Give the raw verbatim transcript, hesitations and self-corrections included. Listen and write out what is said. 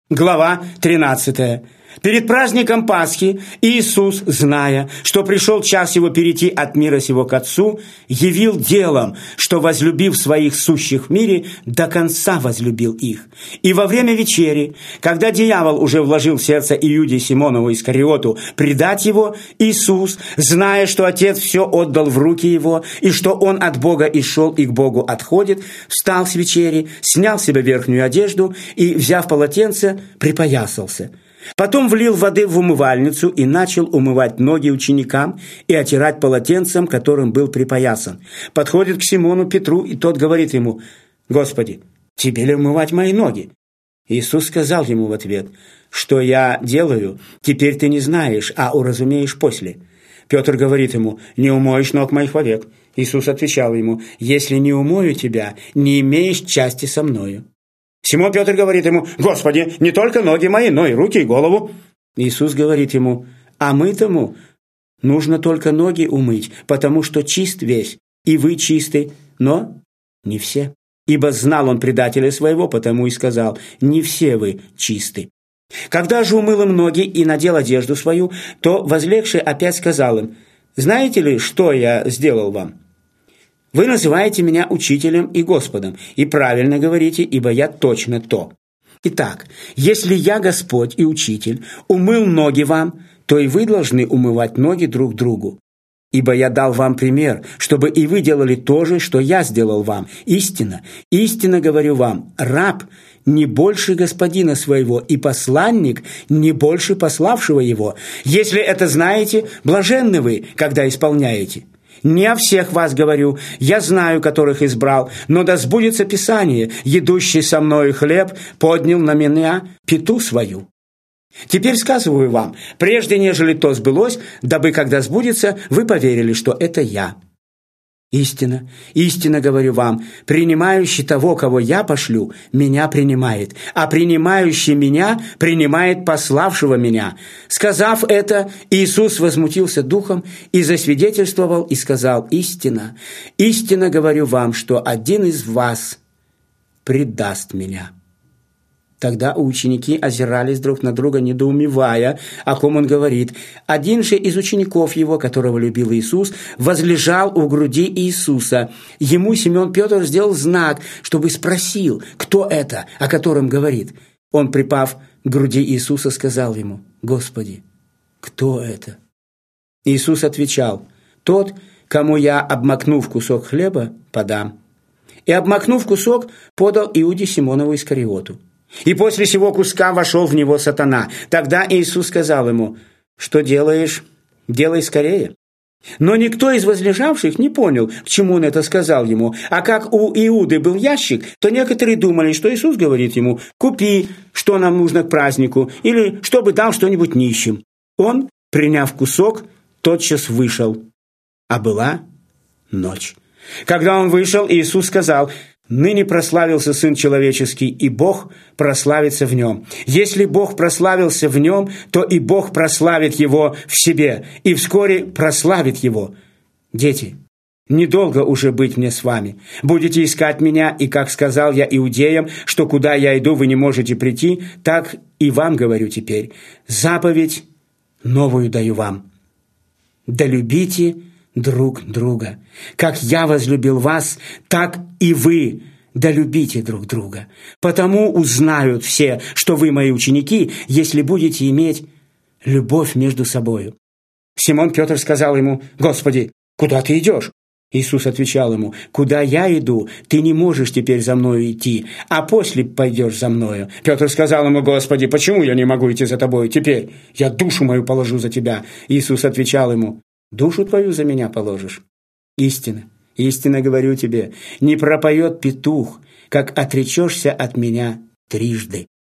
Глава тринадцатая. Перед праздником Пасхи Иисус, зная, что пришел час его перейти от мира сего к Отцу, явил делом, что, возлюбив своих сущих в мире, до конца возлюбил их. И во время вечери, когда дьявол уже вложил в сердце Иуде Симонову Искариоту предать его, Иисус, зная, что Отец все отдал в руки его, и что он от Бога и шел, и к Богу отходит, встал с вечери, снял с себя верхнюю одежду и, взяв полотенце, припоясался. Потом влил воды в умывальницу и начал умывать ноги ученикам и отирать полотенцем, которым был припоясан. Подходит к Симону Петру, и тот говорит ему: «Господи, тебе ли умывать мои ноги?» Иисус сказал ему в ответ: «Что я делаю, теперь ты не знаешь, а уразумеешь после». Петр говорит ему: «Не умоешь ног моих вовек». Иисус отвечал ему: «Если не умою тебя, не имеешь части со мною». Симон Петр говорит ему: «Господи, не только ноги мои, но и руки и голову». Иисус говорит ему: «А мытому нужно только ноги умыть, потому что чист весь, и вы чисты, но не все. Ибо знал он предателя своего, потому и сказал: не все вы чисты». Когда же умыл им ноги и надел одежду свою, то, возлегший, опять сказал им: «Знаете ли, что я сделал вам? Вы называете меня учителем и Господом, и правильно говорите, ибо я точно то. Итак, если я, Господь и Учитель, умыл ноги вам, то и вы должны умывать ноги друг другу. Ибо я дал вам пример, чтобы и вы делали то же, что я сделал вам. Истинно, истинно говорю вам, раб не больше господина своего, и посланник не больше пославшего его. Если это знаете, блаженны вы, когда исполняете. Не о всех вас говорю, я знаю, которых избрал, но да сбудется Писание: едущий со мною хлеб поднял на меня пяту свою. Теперь сказываю вам, прежде нежели то сбылось, дабы, когда сбудется, вы поверили, что это я. Истина, истинно говорю вам, принимающий того, кого я пошлю, меня принимает, а принимающий меня принимает пославшего меня». Сказав это, Иисус возмутился духом и засвидетельствовал и сказал: «Истина, истинно говорю вам, что один из вас предаст меня». Тогда ученики озирались друг на друга, недоумевая, о ком он говорит. Один же из учеников его, которого любил Иисус, возлежал у груди Иисуса. Ему Симон Петр сделал знак, чтобы спросил, кто это, о котором говорит. Он, припав к груди Иисуса, сказал ему: «Господи, кто это?» Иисус отвечал: «Тот, кому я, обмакнув кусок хлеба, подам». И, обмакнув кусок, подал Иуде Симонову Искариоту. И после сего куска вошел в него сатана. Тогда Иисус сказал ему: «Что делаешь? Делай скорее». Но никто из возлежавших не понял, к чему он это сказал ему. А как у Иуды был ящик, то некоторые думали, что Иисус говорит ему: «Купи, что нам нужно к празднику», или «чтобы дал что-нибудь нищим». Он, приняв кусок, тотчас вышел. А была ночь. Когда он вышел, Иисус сказал: «Ныне прославился Сын Человеческий, и Бог прославится в нем. Если Бог прославился в нем, то и Бог прославит его в себе, и вскоре прославит его. Дети, недолго уже быть мне с вами. Будете искать меня, и, как сказал я иудеям, что куда я иду, вы не можете прийти, так и вам говорю теперь. Заповедь новую даю вам. Да любите друг друга. Как я возлюбил вас, так и вы да любите друг друга. Потому узнают все, что вы мои ученики, если будете иметь любовь между собою». Симон Петр сказал ему: «Господи, куда ты идешь?» Иисус отвечал ему: «Куда я иду, ты не можешь теперь за мною идти, а после пойдешь за мною». Петр сказал ему: «Господи, почему я не могу идти за тобой теперь? Я душу мою положу за тебя». Иисус отвечал ему: «Душу твою за меня положишь? Истинно, истинно говорю тебе, не пропоет петух, как отречешься от меня трижды».